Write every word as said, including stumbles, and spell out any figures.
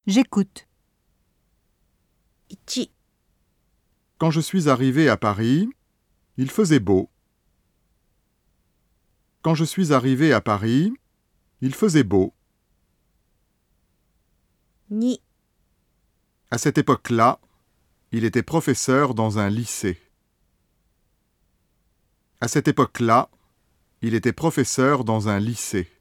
J'écoute. i. Quand je suis arrivé à Paris, il faisait beau. Quand je suis arrivé à Paris, il faisait beau. ni. À cette époque-là, il était professeur dans un lycée. À cette époque-là, il était professeur dans un lycée.